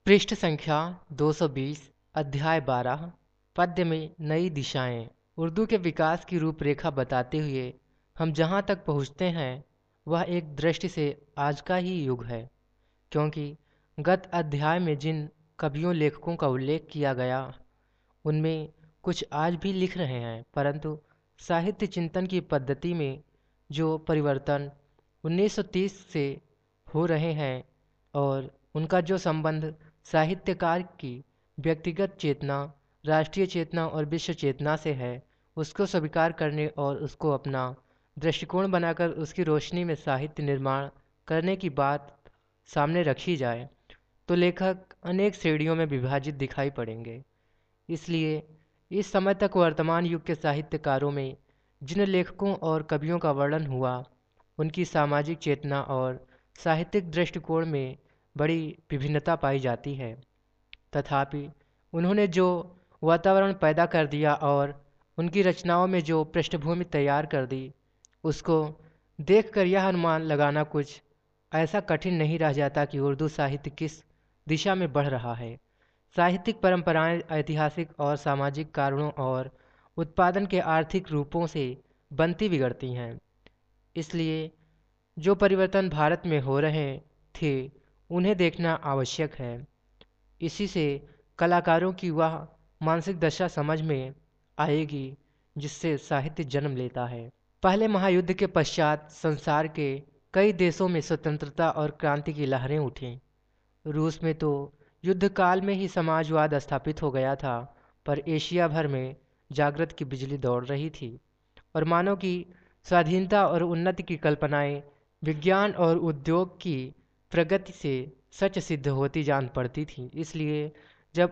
पृष्ठ संख्या 220 अध्याय 12 पद्य में नई दिशाएं। उर्दू के विकास की रूपरेखा बताते हुए हम जहाँ तक पहुँचते हैं वह एक दृष्टि से आज का ही युग है, क्योंकि गत अध्याय में जिन कवियों लेखकों का उल्लेख किया गया उनमें कुछ आज भी लिख रहे हैं, परंतु साहित्य चिंतन की पद्धति में जो परिवर्तन 1930 से हो रहे हैं और उनका जो संबंध साहित्यकार की व्यक्तिगत चेतना, राष्ट्रीय चेतना और विश्व चेतना से है, उसको स्वीकार करने और उसको अपना दृष्टिकोण बनाकर उसकी रोशनी में साहित्य निर्माण करने की बात सामने रखी जाए तो लेखक अनेक श्रेणियों में विभाजित दिखाई पड़ेंगे। इसलिए इस समय तक वर्तमान युग के साहित्यकारों में जिन लेखकों और कवियों का वर्णन हुआ, उनकी सामाजिक चेतना और साहित्यिक दृष्टिकोण में बड़ी विभिन्नता पाई जाती है। तथापि उन्होंने जो वातावरण पैदा कर दिया और उनकी रचनाओं में जो पृष्ठभूमि तैयार कर दी, उसको देखकर यह अनुमान लगाना कुछ ऐसा कठिन नहीं रह जाता कि उर्दू साहित्य किस दिशा में बढ़ रहा है। साहित्यिक परंपराएं ऐतिहासिक और सामाजिक कारणों और उत्पादन के आर्थिक रूपों से बनती बिगड़ती हैं। इसलिए जो परिवर्तन भारत में हो रहे थे उन्हें देखना आवश्यक है। इसी से कलाकारों की वह मानसिक दशा समझ में आएगी जिससे साहित्य जन्म लेता है। पहले महायुद्ध के पश्चात संसार के कई देशों में स्वतंत्रता और क्रांति की लहरें उठीं। रूस में तो युद्ध काल में ही समाजवाद स्थापित हो गया था, पर एशिया भर में जागृत की बिजली दौड़ रही थी और मानव की स्वाधीनता और उन्नति की कल्पनाएं विज्ञान और उद्योग की प्रगति से सच सिद्ध होती जान पड़ती थी। इसलिए जब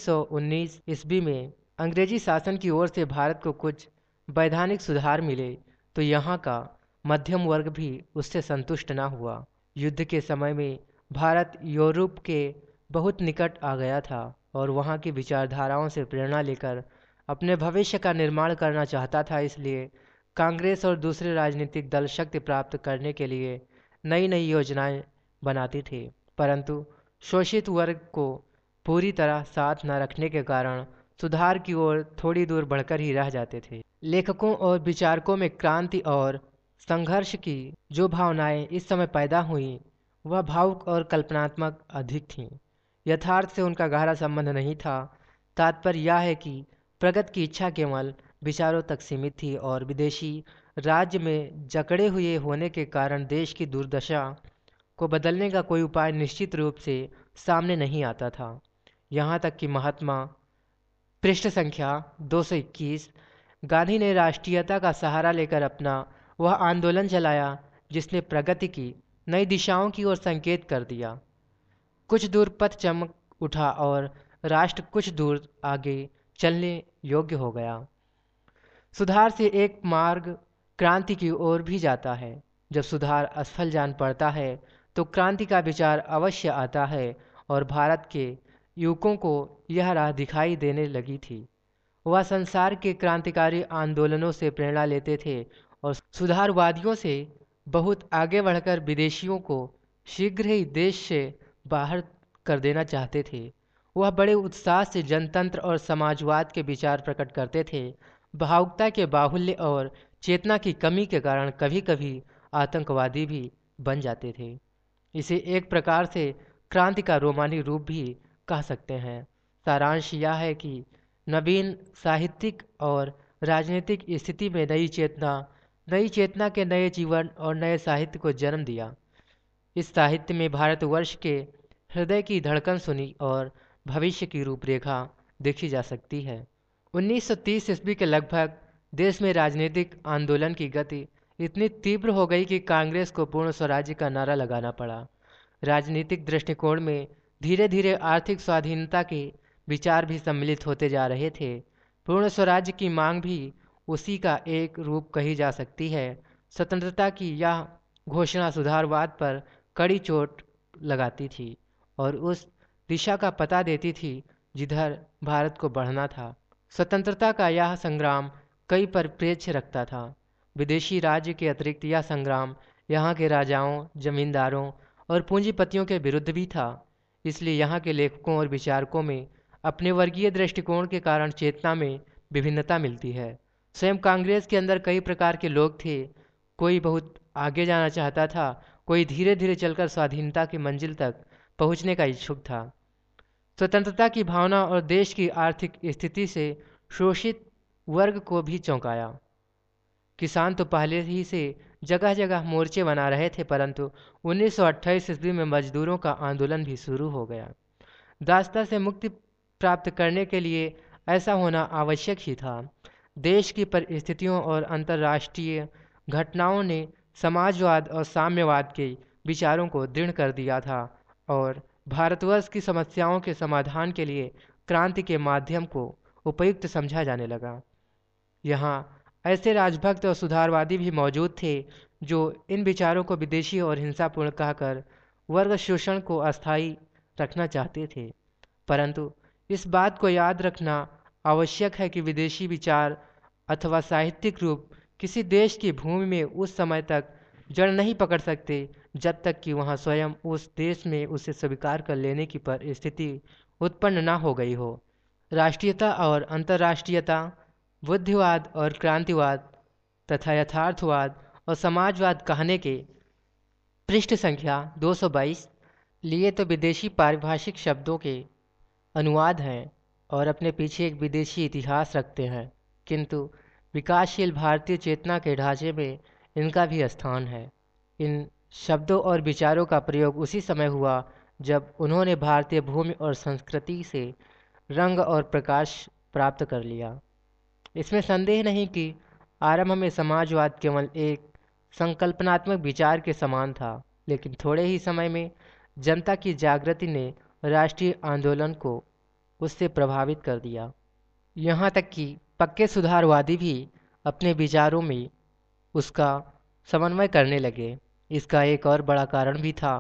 1919 ईस्वी में अंग्रेजी शासन की ओर से भारत को कुछ वैधानिक सुधार मिले तो यहाँ का मध्यम वर्ग भी उससे संतुष्ट न हुआ। युद्ध के समय में भारत यूरोप के बहुत निकट आ गया था और वहाँ की विचारधाराओं से प्रेरणा लेकर अपने भविष्य का निर्माण करना चाहता था। इसलिए कांग्रेस और दूसरे राजनीतिक दल शक्ति प्राप्त करने के लिए नई नई योजनाएं बनाते थे, परंतु शोषित वर्ग को पूरी तरह साथ न रखने के कारण सुधार की ओर थोड़ी दूर बढ़कर ही रह जाते थे। लेखकों और विचारकों में क्रांति और संघर्ष की जो भावनाएं इस समय पैदा हुई वह भावुक और कल्पनात्मक अधिक थीं। यथार्थ से उनका गहरा संबंध नहीं था। तात्पर्य यह है कि प्रगति की इच्छा केवल विचारों तक सीमित थी और विदेशी राज्य में जकड़े हुए होने के कारण देश की दुर्दशा को बदलने का कोई उपाय निश्चित रूप से सामने नहीं आता था। यहाँ तक कि महात्मा पृष्ठ संख्या 221 गांधी ने राष्ट्रीयता का सहारा लेकर अपना वह आंदोलन चलाया जिसने प्रगति की नई दिशाओं की ओर संकेत कर दिया। कुछ दूर पथ चमक उठा और राष्ट्र कुछ दूर आगे चलने योग्य हो गया। सुधार से एक मार्ग क्रांति की ओर भी जाता है। जब सुधार असफल जान पड़ता है तो क्रांति का विचार अवश्य आता है और भारत के युवकों को यह राह दिखाई देने लगी थी। वह संसार के क्रांतिकारी आंदोलनों से प्रेरणा लेते थे और सुधारवादियों से बहुत आगे बढ़कर विदेशियों को शीघ्र ही देश से बाहर कर देना चाहते थे। वह बड़े उत्साह से जनतंत्र और समाजवाद के विचार प्रकट करते थे। भावुकता के बाहुल्य और चेतना की कमी के कारण कभी कभी आतंकवादी भी बन जाते थे। इसे एक प्रकार से क्रांति का रोमानी रूप भी कह सकते हैं। सारांश यह है कि नवीन साहित्यिक और राजनीतिक स्थिति में नई चेतना के नए जीवन और नए साहित्य को जन्म दिया। इस साहित्य में भारतवर्ष के हृदय की धड़कन सुनी और भविष्य की रूपरेखा देखी जा सकती है। 1930 ईस्वी के लगभग देश में राजनीतिक आंदोलन की गति इतनी तीव्र हो गई कि कांग्रेस को पूर्ण स्वराज्य का नारा लगाना पड़ा। राजनीतिक दृष्टिकोण में धीरे धीरे आर्थिक स्वाधीनता के विचार भी सम्मिलित होते जा रहे थे। पूर्ण स्वराज्य की मांग भी उसी का एक रूप कही जा सकती है। स्वतंत्रता की यह घोषणा सुधारवाद पर कड़ी चोट लगाती थी और उस दिशा का पता देती थी जिधर भारत को बढ़ना था। स्वतंत्रता का यह संग्राम कई परिप्रेक्ष्य रखता था। विदेशी राज्य के अतिरिक्त यह संग्राम यहाँ के राजाओं, जमींदारों और पूंजीपतियों के विरुद्ध भी था। इसलिए यहाँ के लेखकों और विचारकों में अपने वर्गीय दृष्टिकोण के कारण चेतना में विभिन्नता मिलती है। स्वयं कांग्रेस के अंदर कई प्रकार के लोग थे। कोई बहुत आगे जाना चाहता था, कोई धीरे धीरे चलकर स्वाधीनता की मंजिल तक पहुंचने का इच्छुक था। स्वतंत्रता की भावना और देश की आर्थिक स्थिति से शोषित वर्ग को भी चौंकाया। किसान तो पहले ही से जगह जगह मोर्चे बना रहे थे, परंतु 1928 ईस्वी में मजदूरों का आंदोलन भी शुरू हो गया। दासता से मुक्ति प्राप्त करने के लिए ऐसा होना आवश्यक ही था। देश की परिस्थितियों और अंतर्राष्ट्रीय घटनाओं ने समाजवाद और साम्यवाद के विचारों को दृढ़ कर दिया था और भारतवर्ष की समस्याओं के समाधान के लिए क्रांति के माध्यम को उपयुक्त समझा जाने लगा। यहाँ ऐसे राजभक्त और सुधारवादी भी मौजूद थे जो इन विचारों को विदेशी और हिंसापूर्ण कहकर वर्ग शोषण को अस्थायी रखना चाहते थे। परंतु इस बात को याद रखना आवश्यक है कि विदेशी विचार अथवा साहित्यिक रूप किसी देश की भूमि में उस समय तक जड़ नहीं पकड़ सकते जब तक कि वहाँ स्वयं उस देश में उसे स्वीकार कर लेने की परिस्थिति उत्पन्न न हो गई हो। राष्ट्रीयता और अंतर्राष्ट्रीयता, बुद्धिवाद और क्रांतिवाद तथा यथार्थवाद और समाजवाद कहने के पृष्ठ संख्या 222 लिए तो विदेशी पारिभाषिक शब्दों के अनुवाद हैं और अपने पीछे एक विदेशी इतिहास रखते हैं, किंतु विकासशील भारतीय चेतना के ढांचे में इनका भी स्थान है। इन शब्दों और विचारों का प्रयोग उसी समय हुआ जब उन्होंने भारतीय भूमि और संस्कृति से रंग और प्रकाश प्राप्त कर लिया। इसमें संदेह नहीं कि आरंभ में समाजवाद केवल एक संकल्पनात्मक विचार के समान था, लेकिन थोड़े ही समय में जनता की जागृति ने राष्ट्रीय आंदोलन को उससे प्रभावित कर दिया। यहाँ तक कि पक्के सुधारवादी भी अपने विचारों में उसका समन्वय करने लगे। इसका एक और बड़ा कारण भी था।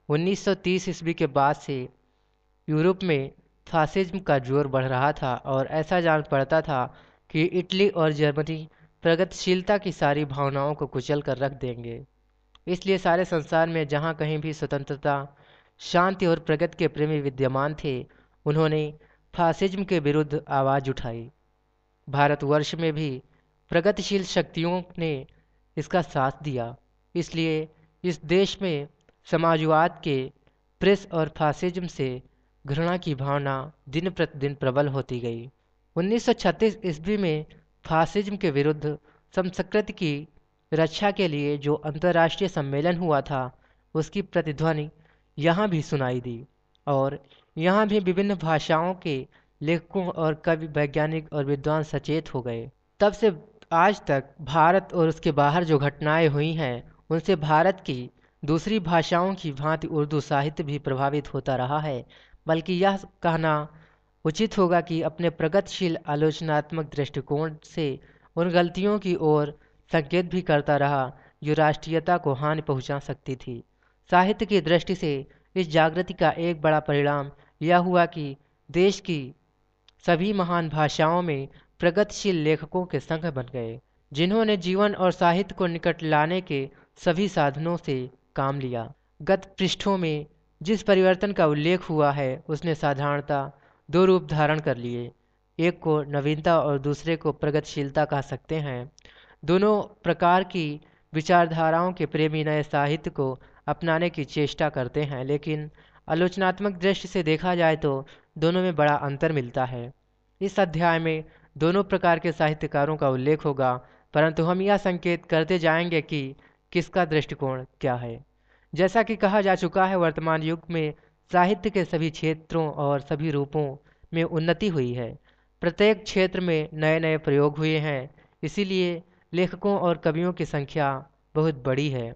1930 ईस्वी के बाद से यूरोप में फासिज्म का जोर बढ़ रहा था और ऐसा जान पड़ता था कि इटली और जर्मनी प्रगतिशीलता की सारी भावनाओं को कुचल कर रख देंगे। इसलिए सारे संसार में जहाँ कहीं भी स्वतंत्रता, शांति और प्रगति के प्रेमी विद्यमान थे, उन्होंने फासिज्म के विरुद्ध आवाज़ उठाई। भारतवर्ष में भी प्रगतिशील शक्तियों ने इसका साथ दिया। इसलिए इस देश में समाजवाद के प्रेस और फासिज्म से घृणा की भावना दिन प्रतिदिन प्रबल होती गई। 1936 ईस्वी में फासिज्म के विरुद्ध संस्कृति की रक्षा के लिए जो अंतर्राष्ट्रीय सम्मेलन हुआ था, उसकी प्रतिध्वनि यहाँ भी सुनाई दी और यहाँ भी विभिन्न भाषाओं के लेखकों और कवि, वैज्ञानिक और विद्वान सचेत हो गए। तब से आज तक भारत और उसके बाहर जो घटनाएं हुई हैं, उनसे भारत की दूसरी भाषाओं की भांति उर्दू साहित्य भी प्रभावित होता रहा है। बल्कि यह कहना उचित होगा कि अपने प्रगतिशील आलोचनात्मक दृष्टिकोण से उन गलतियों की ओर संकेत भी करता रहा जो राष्ट्रीयता को हानि पहुंचा सकती थी। साहित्य की दृष्टि से इस जागृति का एक बड़ा परिणाम यह हुआ कि देश की सभी महान भाषाओं में प्रगतिशील लेखकों के संघ बन गए, जिन्होंने जीवन और साहित्य को निकट लाने के सभी साधनों से काम लिया। गत पृष्ठों में जिस परिवर्तन का उल्लेख हुआ है, उसने साधारणतः दो रूप धारण कर लिए। एक को नवीनता और दूसरे को प्रगतिशीलता कह सकते हैं। दोनों प्रकार की विचारधाराओं के प्रेमी नए साहित्य को अपनाने की चेष्टा करते हैं, लेकिन आलोचनात्मक दृष्टि से देखा जाए तो दोनों में बड़ा अंतर मिलता है। इस अध्याय में दोनों प्रकार के साहित्यकारों का उल्लेख होगा, परंतु हम यह संकेत करते जाएंगे कि किसका दृष्टिकोण क्या है। जैसा कि कहा जा चुका है, वर्तमान युग में साहित्य के सभी क्षेत्रों और सभी रूपों में उन्नति हुई है। प्रत्येक क्षेत्र में नए नए प्रयोग हुए हैं, इसीलिए लेखकों और कवियों की संख्या बहुत बड़ी है।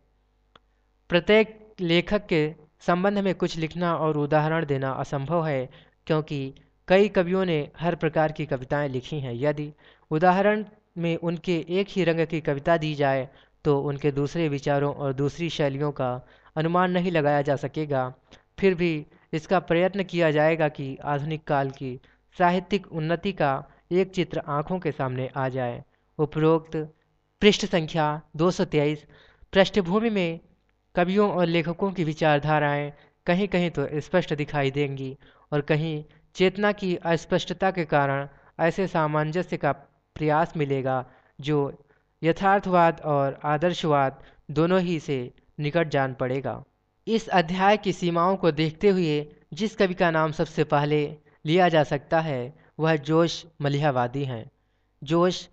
प्रत्येक लेखक के संबंध में कुछ लिखना और उदाहरण देना असंभव है, क्योंकि कई कवियों ने हर प्रकार की कविताएं लिखी हैं। यदि उदाहरण में उनके एक ही रंग की कविता दी जाए तो उनके दूसरे विचारों और दूसरी शैलियों का अनुमान नहीं लगाया जा सकेगा। फिर भी इसका प्रयत्न किया जाएगा कि आधुनिक काल की साहित्यिक उन्नति का एक चित्र आंखों के सामने आ जाए। उपरोक्त पृष्ठ संख्या 223 पृष्ठभूमि में कवियों और लेखकों की विचारधाराएं कहीं कहीं तो स्पष्ट दिखाई देंगी और कहीं चेतना की अस्पष्टता के कारण ऐसे सामंजस्य का प्रयास मिलेगा जो यथार्थवाद और आदर्शवाद दोनों ही से निकट जान पड़ेगा। इस अध्याय की सीमाओं को देखते हुए जिस कवि का नाम सबसे पहले लिया जा सकता है वह जोश मलिहावादी हैं। जोश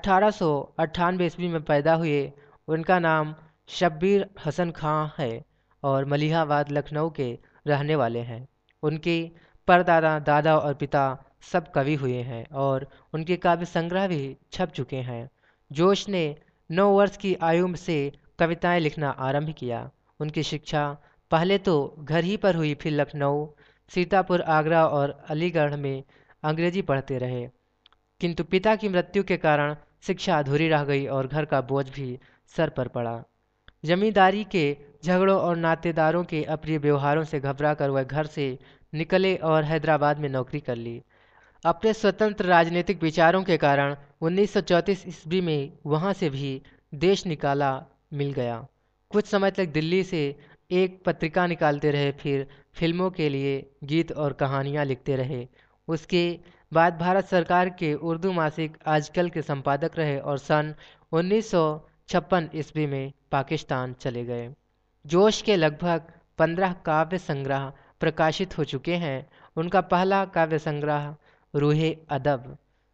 1898 ईस्वी में पैदा हुए। उनका नाम शब्बीर हसन खां है और मलिहाबाद लखनऊ के रहने वाले हैं। उनके परदादा दादा और पिता सब कवि हुए हैं और उनके काव्य संग्रह भी छप चुके हैं। जोश ने 9 वर्ष की आयु से कविताएं लिखना आरंभ किया। उनकी शिक्षा पहले तो घर ही पर हुई, फिर लखनऊ, सीतापुर, आगरा और अलीगढ़ में अंग्रेजी पढ़ते रहे, किंतु पिता की मृत्यु के कारण शिक्षा अधूरी रह गई और घर का बोझ भी सर पर पड़ा। जमींदारी के झगड़ों और नातेदारों के अप्रिय व्यवहारों से घबराकर वह घर से निकले और हैदराबाद में नौकरी कर ली। अपने स्वतंत्र राजनीतिक विचारों के कारण 1934 ईस्वी में वहां से भी देश निकाला मिल गया। कुछ समय तक दिल्ली से एक पत्रिका निकालते रहे, फिर फिल्मों के लिए गीत और कहानियां लिखते रहे। उसके बाद भारत सरकार के उर्दू मासिक आजकल के संपादक रहे और सन 1956 ईस्वी में पाकिस्तान चले गए। जोश के लगभग 15 काव्य संग्रह प्रकाशित हो चुके हैं। उनका पहला काव्य संग्रह रूहे अदब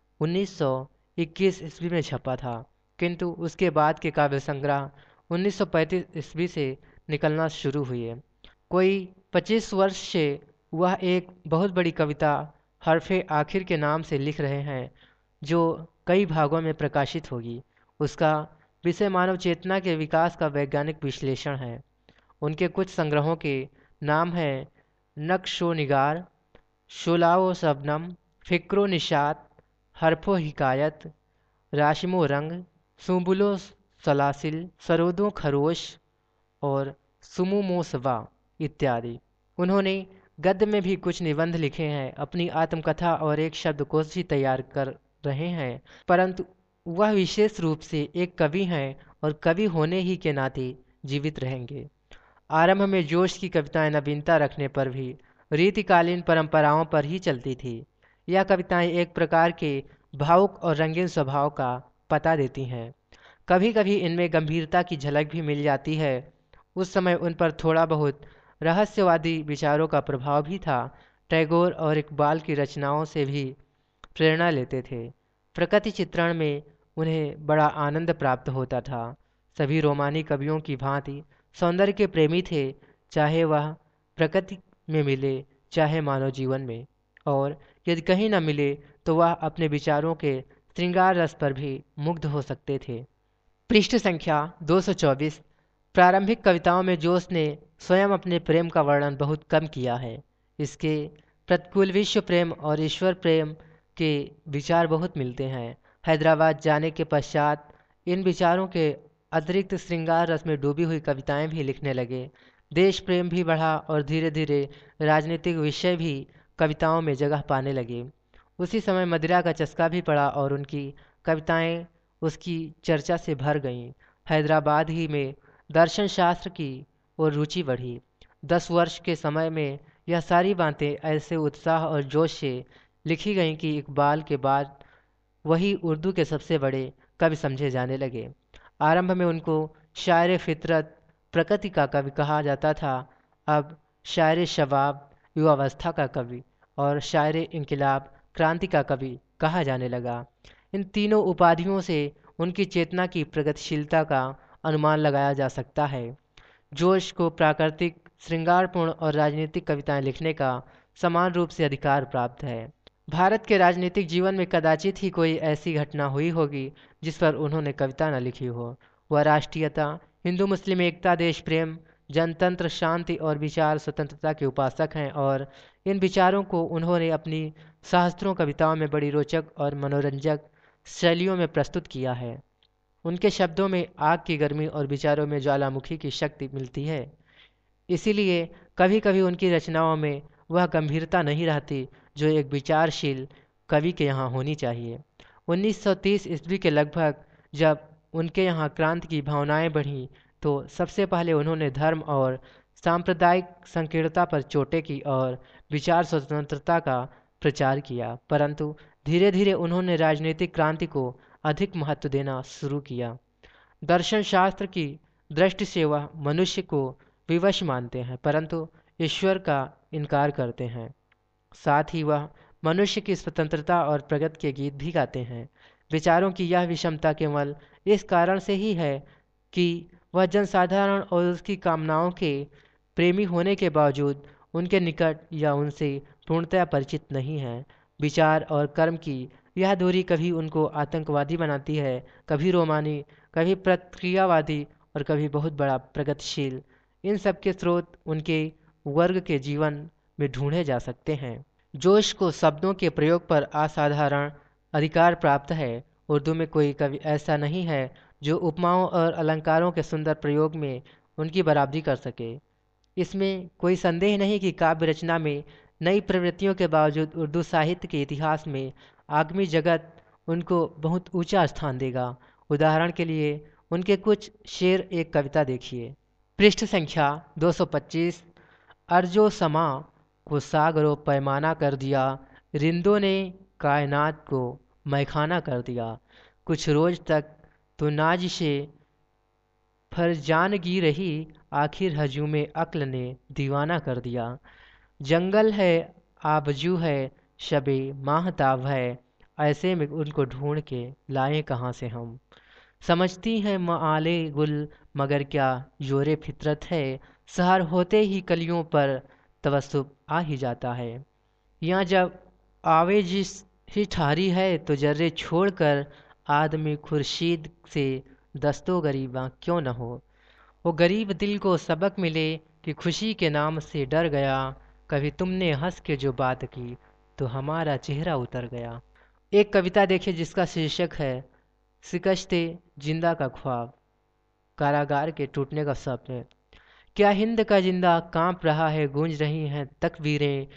1921 ईस्वी में छपा था, किंतु उसके बाद के काव्य संग्रह 1935 ईस्वी से निकलना शुरू हुए। कोई 25 वर्ष से वह एक बहुत बड़ी कविता हरफे आखिर के नाम से लिख रहे हैं, जो कई भागों में प्रकाशित होगी। उसका विषय मानव चेतना के विकास का वैज्ञानिक विश्लेषण है। उनके कुछ संग्रहों के नाम हैं नक्शो निगार, शोलाओ शबनम, फ़िक्रो निशात, हरफो हिकायत, राशिमो रंग, सुंबुलो सलासिल, सरोदो खरोश और सुमुमोसवा इत्यादि। उन्होंने गद्य में भी कुछ निबंध लिखे हैं। अपनी आत्मकथा और एक शब्दकोश भी तैयार कर रहे हैं, परंतु वह विशेष रूप से एक कवि हैं और कवि होने ही के नाते जीवित रहेंगे। आरंभ में जोश की कविताएं नवीनता रखने पर भी रीतिकालीन परंपराओं पर ही चलती थी। यह कविताएं एक प्रकार के भावुक और रंगीन स्वभाव का पता देती हैं। कभी कभी इनमें गंभीरता की झलक भी मिल जाती है। उस समय उन पर थोड़ा बहुत रहस्यवादी विचारों का प्रभाव भी था। टैगोर और इकबाल की रचनाओं से भी प्रेरणा लेते थे। प्रकृति चित्रण में उन्हें बड़ा आनंद प्राप्त होता था। सभी रोमानी कवियों की भांति सौंदर्य के प्रेमी थे, चाहे वह प्रकृति में मिले चाहे मानव जीवन में, और यदि कहीं न मिले तो वह अपने विचारों के श्रृंगार रस पर भी मुग्ध हो सकते थे। पृष्ठ संख्या 224। प्रारंभिक कविताओं में जोश ने स्वयं अपने प्रेम का वर्णन बहुत कम किया है। इसके प्रतिकूल विश्व प्रेम और ईश्वर प्रेम के विचार बहुत मिलते हैं। हैदराबाद जाने के पश्चात इन विचारों के अतिरिक्त श्रृंगार रस में डूबी हुई कविताएं भी लिखने लगे। देश प्रेम भी बढ़ा और धीरे धीरे राजनीतिक विषय भी कविताओं में जगह पाने लगे। उसी समय मदिरा का चस्का भी पड़ा और उनकी कविताएं उसकी चर्चा से भर गईं। हैदराबाद ही में दर्शन शास्त्र की ओर रुचि बढ़ी। 10 वर्ष के समय में यह सारी बातें ऐसे उत्साह और जोश से लिखी गईं कि इकबाल के बाद वही उर्दू के सबसे बड़े कवि समझे जाने लगे। आरंभ में उनको शायर फितरत, प्रकृति का कवि कहा जाता था। अब शायर शबाब, युवावस्था का कवि, और शायर इनकलाब, क्रांति का कवि कहा जाने लगा। इन तीनों उपाधियों से उनकी चेतना की प्रगतिशीलता का अनुमान लगाया जा सकता है। जोश को प्राकृतिक, श्रृंगारपूर्ण और राजनीतिक कविताएं लिखने का समान रूप से अधिकार प्राप्त है। भारत के राजनीतिक जीवन में कदाचित ही कोई ऐसी घटना हुई होगी जिस पर उन्होंने कविता न लिखी हो। वह राष्ट्रीयता, हिंदू मुस्लिम एकता, देश प्रेम, जनतंत्र, शांति और विचार स्वतंत्रता के उपासक हैं और इन विचारों को उन्होंने अपनी सहस्त्रों कविताओं में बड़ी रोचक और मनोरंजक शैलियों में प्रस्तुत किया है। उनके शब्दों में आग की गर्मी और विचारों में ज्वालामुखी की शक्ति मिलती है। इसीलिए कभी कभी उनकी रचनाओं में वह गंभीरता नहीं रहती जो एक विचारशील कवि के यहाँ होनी चाहिए। 1930 ईस्वी के लगभग जब उनके यहाँ क्रांति की भावनाएं बढ़ीं तो सबसे पहले उन्होंने धर्म और सांप्रदायिक संकीर्णता पर चोटें की और विचार स्वतंत्रता का प्रचार किया, परंतु धीरे धीरे उन्होंने राजनीतिक क्रांति को अधिक महत्व देना शुरू किया। दर्शन शास्त्र की दृष्टि से वह मनुष्य को विवश मानते हैं, परंतु ईश्वर का इनकार करते हैं। साथ ही वह मनुष्य की स्वतंत्रता और प्रगति के गीत भी गाते हैं। विचारों की यह विषमता केवल इस कारण से ही है कि वह जनसाधारण और उसकी कामनाओं के प्रेमी होने के बावजूद उनके निकट या उनसे पूर्णतया परिचित नहीं है। विचार और कर्म की यह दूरी कभी उनको आतंकवादी बनाती है, कभी रोमानी, कभी प्रतिक्रियावादी और कभी बहुत बड़ा प्रगतिशील। इन सब के स्रोत उनके वर्ग के जीवन में ढूंढे जा सकते हैं। जोश को शब्दों के प्रयोग पर असाधारण अधिकार प्राप्त है। उर्दू में कोई कवि ऐसा नहीं है जो उपमाओं और अलंकारों के सुंदर प्रयोग में उनकी बराबरी कर सके। इसमें कोई संदेह नहीं कि काव्य रचना में नई प्रवृत्तियों के बावजूद उर्दू साहित्य के इतिहास में आगामी जगत उनको बहुत ऊंचा स्थान देगा। उदाहरण के लिए उनके कुछ शेर, एक कविता देखिए। पृष्ठ संख्या 225। अर्जो समा को सागरों पैमाना कर दिया, रिंदों ने कायनात को मैखाना कर दिया। कुछ रोज तक तो नाजिशे फरजानगी रही, आखिर हजूम अक्ल ने दीवाना कर दिया। जंगल है, आबजू है, शबे माहताब है, ऐसे में उनको ढूंढ के लाएं कहाँ से हम। समझती हैं माले गुल मगर क्या जोरे फितरत है, सहर होते ही कलियों पर तवस्सुब आ ही जाता है। यहाँ जब आवे जिस ही ठारी है तो जर्रे छोड़कर आदमी खुर्शीद से दस्तो गरीबा क्यों न हो। वो गरीब दिल को सबक मिले कि खुशी के नाम से डर गया, कभी तुमने हंस के जो बात की तो हमारा चेहरा उतर गया। एक कविता देखिए जिसका शीर्षक है शिकस्ते जिंदा का ख्वाब, कारागार के टूटने का सपने। क्या हिंद का जिंदा कांप रहा है, गूंज रही हैं तकबीरें,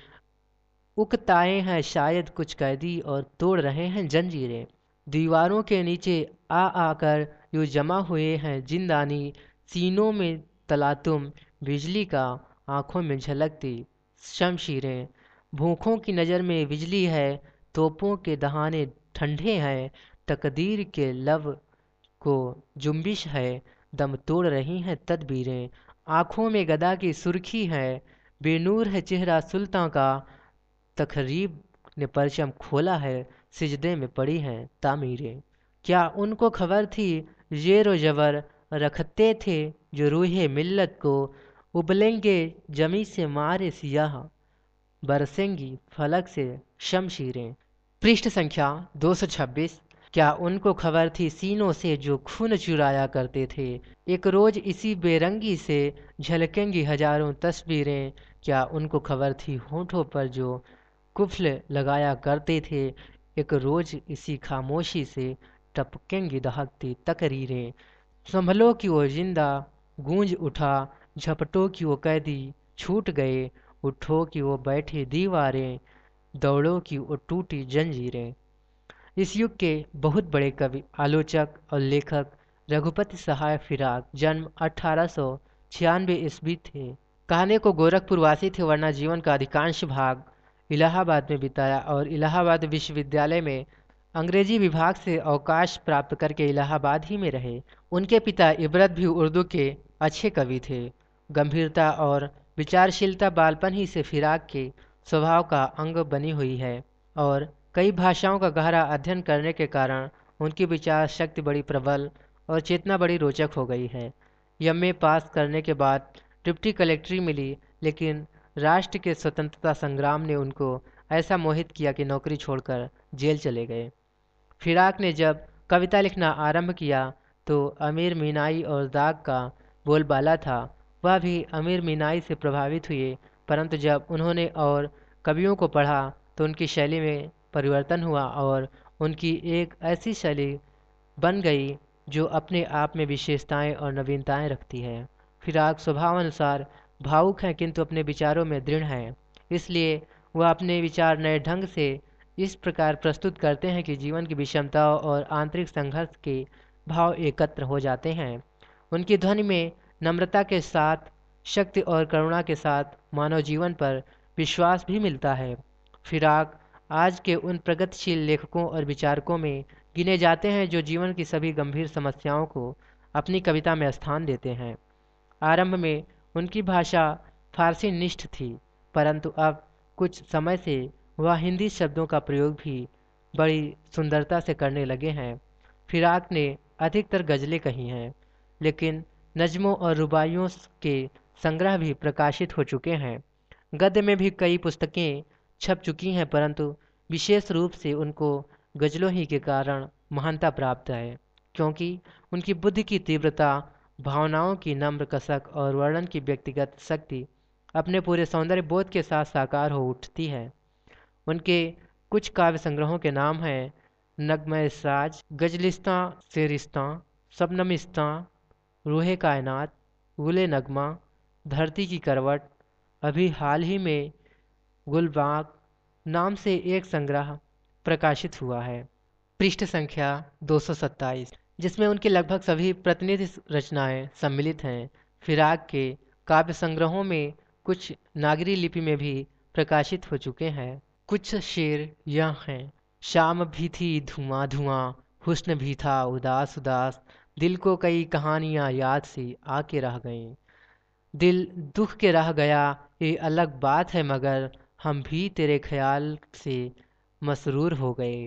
उकताए हैं शायद कुछ कैदी और तोड़ रहे हैं जंजीरें। दीवारों के नीचे आ आकर यूँ जमा हुए हैं जिंदानी, सीनों में तलातुम बिजली का, आंखों में झलकती शमशीरें। भूखों की नज़र में बिजली है, तोपों के दहाने ठंडे हैं, तकदीर के लब को जुम्बिश है, दम तोड़ रही हैं तदबीरें। आँखों में गदा की सुर्खी है, बेनूर है चेहरा सुल्तान का, तखरीब ने परचम खोला है, सिजदे में पड़ी हैं तामीरें। क्या उनको खबर थी ज़ेर व ज़बर रखते थे जो रूहे मिल्लत को, उबलेंगे जमी से मारे सियाह, बरसेंगी फलक से शमशीरें। पृष्ठ संख्या 226। क्या उनको खबर थी सीनों से जो खून चुराया करते थे, एक रोज इसी बेरंगी से झलकेंगी हजारों तस्वीरें। क्या उनको खबर थी होठों पर जो कुफ्ल लगाया करते थे, एक रोज इसी खामोशी से टपकेंगी दहकती तकरीरें। संभलो कि वो जिंदा गूंज उठा, झपटों की वो कैदी छूट गए, उठो कि वो बैठे दीवारें, दौड़ो कि वो टूटी जंजीरें। इस युग के बहुत बड़े कवि, आलोचक और लेखक रघुपति सहाय फिराक जन्म 1896 ईस्वी थे। कहने को गोरखपुर वासी थे, वरना जीवन का अधिकांश भाग इलाहाबाद में बिताया और इलाहाबाद विश्वविद्यालय में अंग्रेजी विभाग से अवकाश प्राप्त करके इलाहाबाद ही में रहे। उनके पिता इबरत भी उर्दू के अच्छे कवि थे। गंभीरता और विचारशीलता बालपन ही से फिराक के स्वभाव का अंग बनी हुई है और कई भाषाओं का गहरा अध्ययन करने के कारण उनकी विचार शक्ति बड़ी प्रबल और चेतना बड़ी रोचक हो गई है। एमए पास करने के बाद डिप्टी कलेक्टरी मिली, लेकिन राष्ट्र के स्वतंत्रता संग्राम ने उनको ऐसा मोहित किया कि नौकरी छोड़कर जेल चले गए। फिराक ने जब कविता लिखना आरंभ किया तो अमीर मीनाई और दाग का बोलबाला था। वह भी अमीर मीनाई से प्रभावित हुए, परंतु जब उन्होंने और कवियों को पढ़ा तो उनकी शैली में परिवर्तन हुआ और उनकी एक ऐसी शैली बन गई जो अपने आप में विशेषताएं और नवीनताएं रखती है। फिराक स्वभाव अनुसार भावुक हैं किंतु अपने विचारों में दृढ़ हैं, इसलिए वह अपने विचार नए ढंग से इस प्रकार प्रस्तुत करते हैं कि जीवन की विषमताओं और आंतरिक संघर्ष के भाव एकत्र हो जाते हैं। उनकी ध्वनि में नम्रता के साथ शक्ति और करुणा के साथ मानव जीवन पर विश्वास भी मिलता है। फिराक आज के उन प्रगतिशील लेखकों और विचारकों में गिने जाते हैं जो जीवन की सभी गंभीर समस्याओं को अपनी कविता में स्थान देते हैं। आरंभ में उनकी भाषा फारसी निष्ठ थी, परंतु अब कुछ समय से वह हिंदी शब्दों का प्रयोग भी बड़ी सुंदरता से करने लगे हैं। फिराक ने अधिकतर गज़लें कही हैं, लेकिन नज़्मों और रुबाइयों के संग्रह भी प्रकाशित हो चुके हैं। गद्य में भी कई पुस्तकें छप चुकी हैं, परंतु विशेष रूप से उनको गज़लों ही के कारण महानता प्राप्त है, क्योंकि उनकी बुद्धि की तीव्रता, भावनाओं की नम्र कसक और वर्णन की व्यक्तिगत शक्ति अपने पूरे सौंदर्य बोध के साथ साकार हो उठती है। उनके कुछ काव्य संग्रहों के नाम हैं नगमे साज, गजलिस्तां शेरिस्तां, शबनमिस्तां, रूहे कायनात, गुले नगमा, धरती की करवट। अभी हाल ही में गुलबाग नाम से एक संग्रह प्रकाशित हुआ है, पृष्ठ संख्या 227, जिसमें उनके लगभग सभी प्रतिनिधि रचनाएं सम्मिलित हैं। फिराक के काव्य संग्रहों में कुछ नागरी लिपि में भी प्रकाशित हो चुके हैं। कुछ शेर यह हैं: शाम भी थी धुआं धुआं, हुस्न भी था उदास उदास, दिल को कई कहानियां याद सी आके रह गईं। दिल दुख के रह गया ये अलग बात है, मगर हम भी तेरे ख्याल से मसरूर हो गए।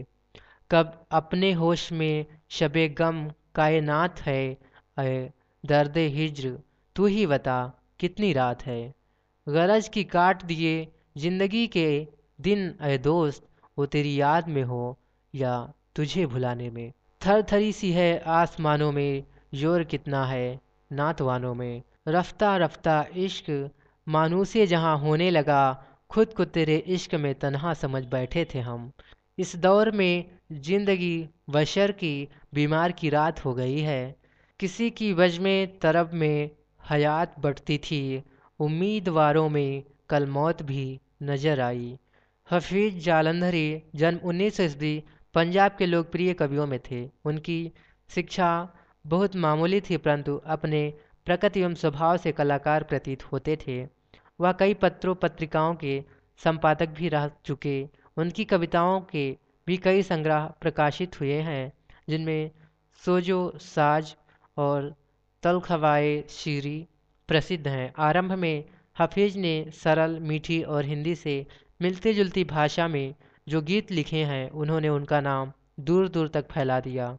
कब अपने होश में शबे गम कायनात है, अय दर्द हिज्र तू ही बता कितनी रात है। गरज की काट दिए जिंदगी के दिन, अय दोस्त वो तेरी याद में हो या तुझे भुलाने में। थर थरी सी है आसमानों में, जोर कितना है नातवानों में। रफ्ता रफ्ता इश्क मानूसे जहाँ होने लगा, खुद को तेरे इश्क में तन्हा समझ बैठे थे हम। इस दौर में जिंदगी बशर की बीमार की रात हो गई है। किसी की वजमे तरब में हयात बढ़ती थी, उम्मीदवारों में कल मौत भी नजर आई। हफीज जालंधरी जन्म 19वीं ईस्वी पंजाब के लोकप्रिय कवियों में थे। उनकी शिक्षा बहुत मामूली थी, परंतु अपने प्रकृति एवं स्वभाव से कलाकार प्रतीत होते थे। वह कई पत्रों पत्रिकाओं के संपादक भी रह चुके। उनकी कविताओं के भी कई संग्रह प्रकाशित हुए हैं, जिनमें सोजो साज और तलखवाए शीरी प्रसिद्ध हैं। आरंभ में हफीज ने सरल, मीठी और हिंदी से मिलती जुलती भाषा में जो गीत लिखे हैं, उन्होंने उनका नाम दूर दूर तक फैला दिया।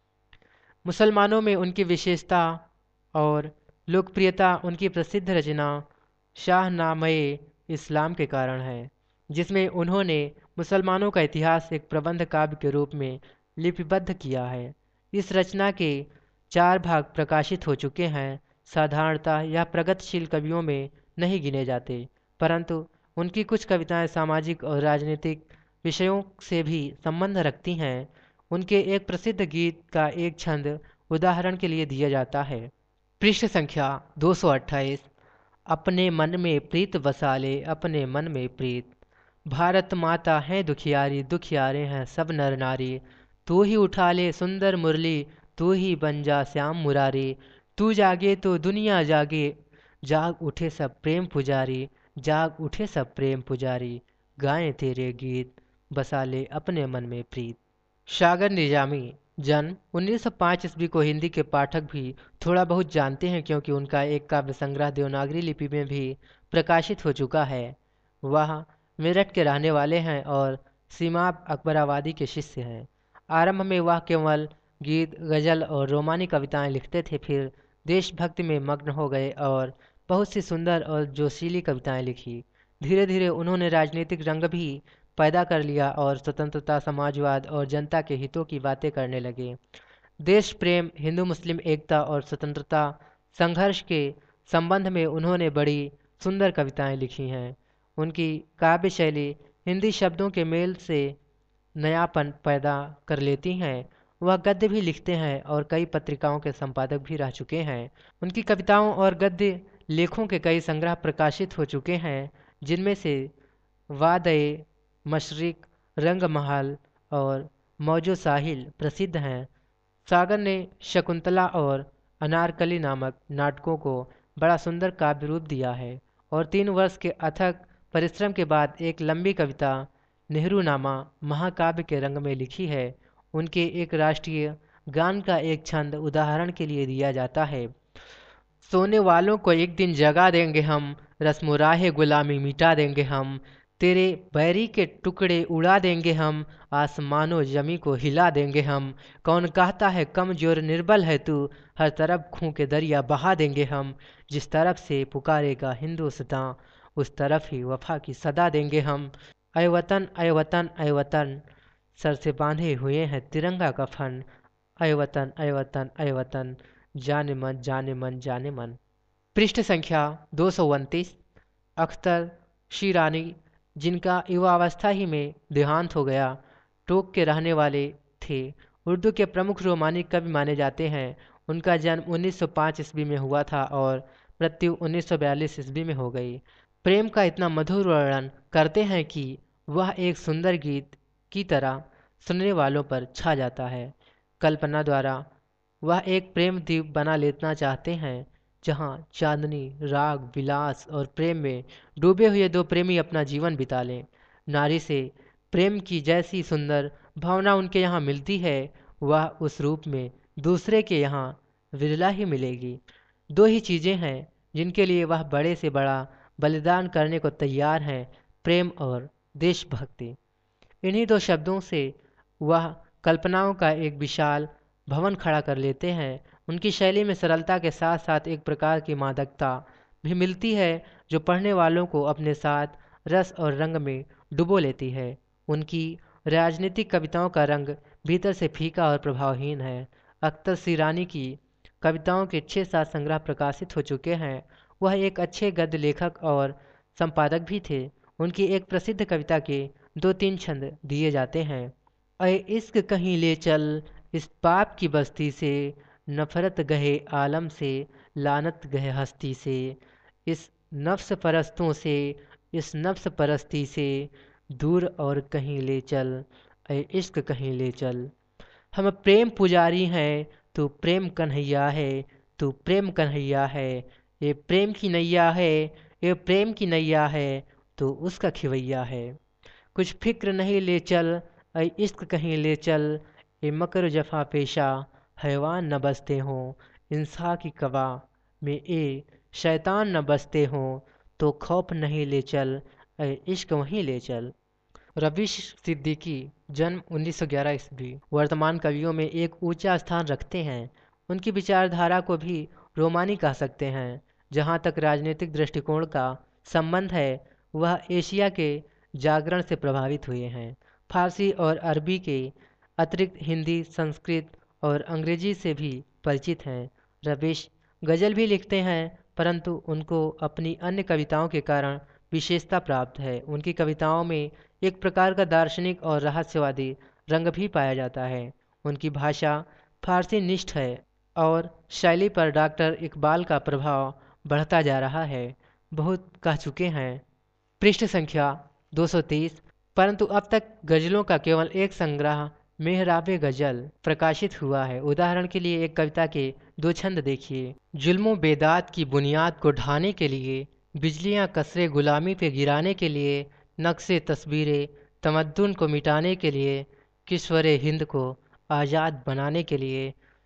मुसलमानों में उनकी विशेषता और लोकप्रियता उनकी प्रसिद्ध रचना शाहनामे इस्लाम के कारण है, जिसमें उन्होंने मुसलमानों का इतिहास एक प्रबंध काव्य के रूप में लिपिबद्ध किया है। इस रचना के 4 भाग प्रकाशित हो चुके हैं। साधारणतः यह प्रगतिशील कवियों में नहीं गिने जाते, परंतु उनकी कुछ कविताएं सामाजिक और राजनीतिक विषयों से भी संबंध रखती हैं। उनके एक प्रसिद्ध गीत का एक छंद उदाहरण के लिए दिया जाता है, पृष्ठ संख्या 228। अपने मन में प्रीत बसा ले, अपने मन में प्रीत। भारत माता है दुखियारी, दुखियारे हैं सब नर नारी। तू ही उठा ले सुंदर मुरली, तू ही बन जा श्याम मुरारी। तू जागे तो दुनिया जागे, जाग उठे सब प्रेम पुजारी, जाग उठे सब प्रेम पुजारी। गाएं तेरे गीत, बसा ले अपने मन में प्रीत। सागर निजामी जन्म 1905 ईस्वी को हिंदी के पाठक भी थोड़ा बहुत जानते हैं, क्योंकि उनका एक काव्य संग्रह देवनागरी लिपि में भी प्रकाशित हो चुका है। वह मेरठ के रहने वाले हैं और सीमा अकबराबादी के शिष्य हैं। आरंभ में वह केवल गीत, गज़ल और रोमानी कविताएं लिखते थे, फिर देशभक्ति में मग्न हो गए और बहुत सी सुंदर और जोशीली कविताएं लिखी। धीरे धीरे उन्होंने राजनीतिक रंग भी पैदा कर लिया और स्वतंत्रता, समाजवाद और जनता के हितों की बातें करने लगे। देश प्रेम, हिंदू मुस्लिम एकता और स्वतंत्रता संघर्ष के संबंध में उन्होंने बड़ी सुंदर कविताएं लिखी हैं। उनकी काव्य शैली हिंदी शब्दों के मेल से नयापन पैदा कर लेती हैं। वह गद्य भी लिखते हैं और कई पत्रिकाओं के संपादक भी रह चुके हैं। उनकी कविताओं और गद्य लेखों के कई संग्रह प्रकाशित हो चुके हैं, जिनमें से वादए मशरिक, रंग महल और मौजो साहिल प्रसिद्ध हैं। सागर ने शकुंतला और अनारकली नामक नाटकों को बड़ा सुंदर काव्य रूप दिया है और 3 वर्ष के अथक परिश्रम के बाद एक लंबी कविता नेहरूनामा महाकाव्य के रंग में लिखी है। उनके एक राष्ट्रीय गान का एक छंद उदाहरण के लिए दिया जाता है। सोने वालों को एक दिन जगा देंगे हम, रस्म राहे गुलामी मिटा देंगे हम, तेरे बैरी के टुकड़े उड़ा देंगे हम, आसमानों जमी को हिला देंगे हम। कौन कहता है कमजोर निर्बल है तू, हर तरफ खून के दरिया बहा देंगे हम। जिस तरफ से पुकारेगा हिंदुस्तां, उस तरफ ही वफा की सदा देंगे हम। ऐ वतन ऐ वतन ऐ वतन, सर से बांधे हुए हैं तिरंगा कफन। ऐ वतन ऐ वतन ऐ वतन, जाने मन जाने मन जाने मन। पृष्ठ संख्या 229। अख्तर शीरानी, जिनका युवावस्था ही में देहांत हो गया, टोक के रहने वाले थे। उर्दू के प्रमुख रोमानी कवि माने जाते हैं। उनका जन्म 1905 ईस्वी में हुआ था और मृत्यु 1942 ईस्वी में हो गई। प्रेम का इतना मधुर वर्णन करते हैं कि वह एक सुंदर गीत की तरह सुनने वालों पर छा जाता है। कल्पना द्वारा वह एक प्रेम द्वीप बना लेना चाहते हैं, जहाँ चांदनी, राग, विलास और प्रेम में डूबे हुए दो प्रेमी अपना जीवन बिता लें। नारी से प्रेम की जैसी सुंदर भावना उनके यहाँ मिलती है, वह उस रूप में दूसरे के यहाँ विरला ही मिलेगी। दो ही चीज़ें हैं जिनके लिए वह बड़े से बड़ा बलिदान करने को तैयार हैं, प्रेम और देशभक्ति। इन्हीं दो शब्दों से वह कल्पनाओं का एक विशाल भवन खड़ा कर लेते हैं। उनकी शैली में सरलता के साथ साथ एक प्रकार की मादकता भी मिलती है, जो पढ़ने वालों को अपने साथ रस और रंग में डुबो लेती है। उनकी राजनीतिक कविताओं का रंग भीतर से फीका और प्रभावहीन है। अख्तर शीरानी की कविताओं के 6-7 संग्रह प्रकाशित हो चुके हैं। वह एक अच्छे गद्य लेखक और संपादक भी थे। उनकी एक प्रसिद्ध कविता के 2-3 छंद दिए जाते हैं। ऐ इश्क कहीं ले चल इस पाप की बस्ती से, नफरत गहे आलम से, लानत गहे हस्ती से, इस नफ्स परस्तों से, इस नफ्स परस्ती से, दूर और कहीं ले चल, ऐ इश्क कहीं ले चल। हम प्रेम पुजारी हैं, तू प्रेम कन्हैया है, तू प्रेम कन्हैया है, ये प्रेम की नैया है, ये प्रेम की नैया है, तो उसका खिवैया है। कुछ फिक्र नहीं ले चल, ऐ इश्क कहीं ले चल, ये मकर जफा पेशा हैवान न बसते हों, इंसा की कवा में ए शैतान न बसते हों, तो खौफ नहीं ले चल, ऐ इश्क वहीं ले चल। रवीश सिद्दीकी, जन्म 1911 ईस्वी, वर्तमान कवियों में एक ऊंचा स्थान रखते हैं। उनकी विचारधारा को भी रोमानी कह सकते हैं। जहाँ तक राजनीतिक दृष्टिकोण का संबंध है, वह एशिया के जागरण से प्रभावित हुए हैं। फारसी और अरबी के अतिरिक्त हिंदी, संस्कृत और अंग्रेजी से भी परिचित हैं। रवीश गज़ल भी लिखते हैं, परंतु उनको अपनी अन्य कविताओं के कारण विशेषता प्राप्त है। उनकी कविताओं में एक प्रकार का दार्शनिक और रहस्यवादी रंग भी पाया जाता है। उनकी भाषा फारसी निष्ठ है और शैली पर डॉक्टर इकबाल का प्रभाव बढ़ता जा रहा है। बहुत कह चुके हैं। पृष्ठ संख्या 230। परंतु अब तक गज़लों का केवल एक संग्रह मेहराबे गज़ल प्रकाशित हुआ है। उदाहरण के लिए एक कविता के 2 छंद देखिए। जुल्मों बेदात की बुनियाद को ढाने के लिए, बिजलियां कसरे गुलामी पे गिराने के लिए, नक्शे तस्वीरें तमद्दुन को मिटाने के लिए, किश्वरे हिंद को आज़ाद बनाने के लिए,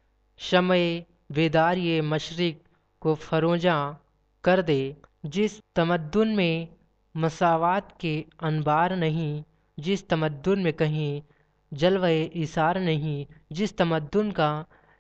शमए बेदार ये मशरिक को फरोजा कर दे। जिस तमद्दुन में मसावात के अनबार नहीं, जिस तमद्दुन में कहीं जलवे इसार नहीं, जिस तमद्दुन का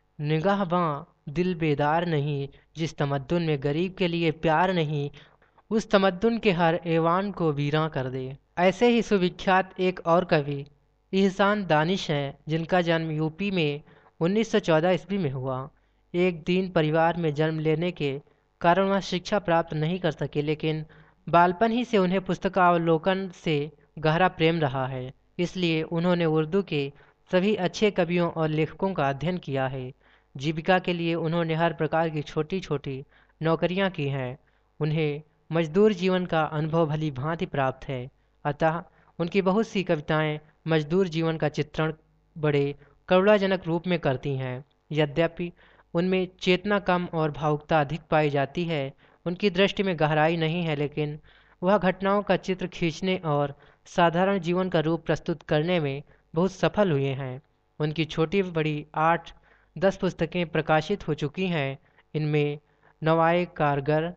निगाहबां दिल बेदार नहीं, जिस तमद्दुन में गरीब के लिए प्यार नहीं, उस तमद्दुन के हर ऐवान को वीरां कर दे। ऐसे ही सुविख्यात एक और कवि इहसान दानिश हैं, जिनका जन्म यूपी में 1914 ईस्वी में हुआ। एक दीन परिवार में जन्म लेने के कारण वह शिक्षा प्राप्त नहीं कर सके, लेकिन बालपन ही से उन्हें पुस्तकावलोकन से गहरा प्रेम रहा है। इसलिए उन्होंने उर्दू के सभी अच्छे कवियों और लेखकों का अध्ययन किया है। जीविका के लिए उन्होंने हर प्रकार की छोटी छोटी नौकरियां की हैं। उन्हें मजदूर जीवन का अनुभव भली भांति प्राप्त है, अतः उनकी बहुत सी कविताएं मजदूर जीवन का चित्रण बड़े करुणाजनक रूप में करती हैं। यद्यपि उनमें चेतना कम और भावुकता अधिक पाई जाती है। उनकी दृष्टि में गहराई नहीं है, लेकिन वह घटनाओं का चित्र खींचने और साधारण जीवन का रूप प्रस्तुत करने में बहुत सफल हुए हैं। उनकी छोटी बड़ी 8-10 पुस्तकें प्रकाशित हो चुकी हैं। इनमें नवाए कारगर,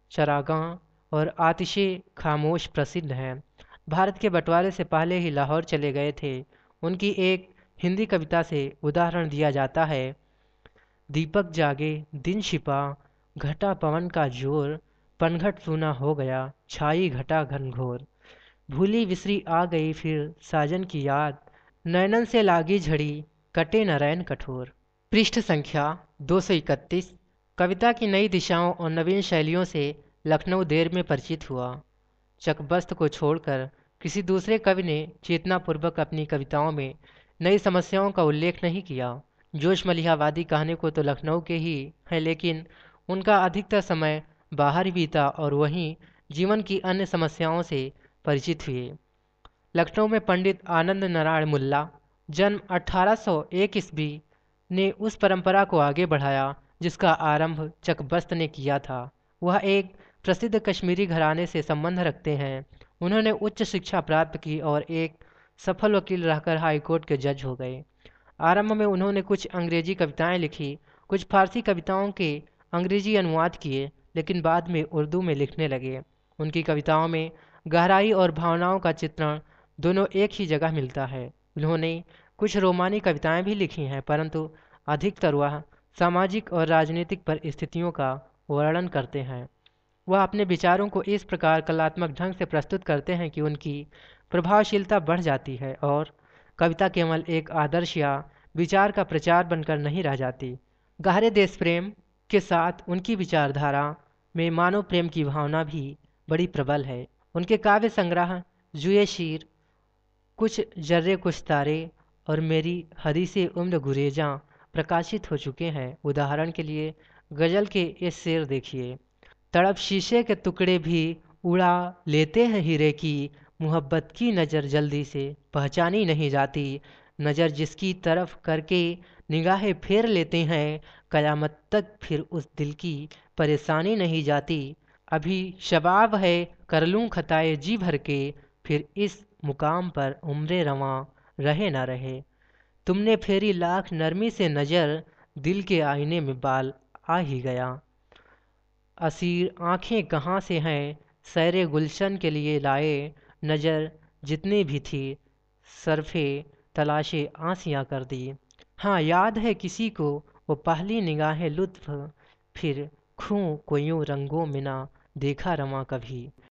चरागाह और आतिशे खामोश प्रसिद्ध हैं। भारत के बंटवारे से पहले ही लाहौर चले गए थे। उनकी एक हिंदी कविता से उदाहरण दिया जाता है। दीपक जागे दिन छिपा, घटा पवन का जोर, पनघट सूना हो गया, छाई घटा घनघोर। भूली विसरी आ गई फिर साजन की याद, नैनन से लागी झड़ी, कटे न रैन कठोर। पृष्ठ संख्या 231। कविता की नई दिशाओं और नवीन शैलियों से लखनऊ देर में परिचित हुआ। चकबस्त को छोड़कर किसी दूसरे कवि ने चेतनापूर्वक अपनी कविताओं में नई समस्याओं का उल्लेख नहीं किया। जोश मलिहावादी कहने को तो लखनऊ के ही हैं, लेकिन उनका अधिकतर समय बाहर ही बीता और वहीं जीवन की अन्य समस्याओं से परिचित हुए। लखनऊ में पंडित आनंद नारायण मुल्ला जन्म 1801 ईस्वी ने उस परंपरा को आगे बढ़ाया जिसका आरंभ चकबस्त ने किया था। वह एक प्रसिद्ध कश्मीरी घराने से संबंध रखते हैं। उन्होंने उच्च शिक्षा प्राप्त की और एक सफल वकील रहकर हाई कोर्ट के जज हो गए। आरंभ में उन्होंने कुछ अंग्रेजी कविताएं लिखी, कुछ फारसी कविताओं के अंग्रेजी अनुवाद किए, लेकिन बाद में उर्दू में लिखने लगे। उनकी कविताओं में गहराई और भावनाओं का चित्रण दोनों एक ही जगह मिलता है। उन्होंने कुछ रोमानी कविताएं भी लिखी हैं, परंतु अधिकतर वह सामाजिक और राजनीतिक परिस्थितियों का वर्णन करते हैं। वह अपने विचारों को इस प्रकार कलात्मक ढंग से प्रस्तुत करते हैं कि उनकी प्रभावशीलता बढ़ जाती है और कविता केवल एक आदर्श या विचार का प्रचार बनकर नहीं रह जाती। गहरे देश प्रेम के साथ उनकी विचारधारा में मानव प्रेम की भावना भी बड़ी प्रबल है। उनके काव्य संग्रह जुए शीर, कुछ जर्रे कुछ तारे और मेरी हदीसे उम्र गुरेजा प्रकाशित हो चुके हैं। उदाहरण के लिए गजल के ये शेर देखिए। तड़प शीशे के टुकड़े भी उड़ा लेते हैं हीरे की, मोहब्बत की नज़र जल्दी से पहचानी नहीं जाती। नज़र जिसकी तरफ करके निगाहें फेर लेते हैं, कयामत तक फिर उस दिल की परेशानी नहीं जाती। अभी शबाब है कर लूँ खताए जी भर के, फिर इस मुकाम पर उम्रे रवां रहे ना रहे। तुमने फेरी लाख नरमी से नज़र, दिल के आईने में बाल आ ही गया। असीर आँखें कहाँ से हैं सैरे गुलशन के लिए लाए, नज़र जितनी भी थी सरफे तलाशे आसियाँ कर दी। हाँ याद है किसी को वो पहली निगाहें लुत्फ़, फिर खूं को यूं रंगों में ना देखा रवां कभी।